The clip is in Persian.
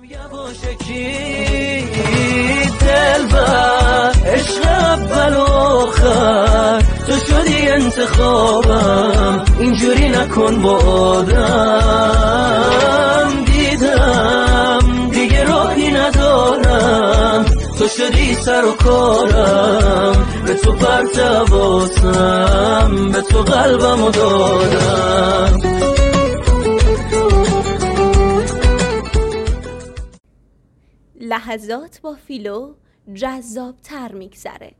یواشکی دلبر عشق اول و آخر تو شدی انتخابم اینجوری نکن با آدم دیدم دیگه راهی ندارم تو شدی سر و کارم به تو پرتواسم به تو قلبمو دادم. لحظات با فیلو جذاب تر میگذره.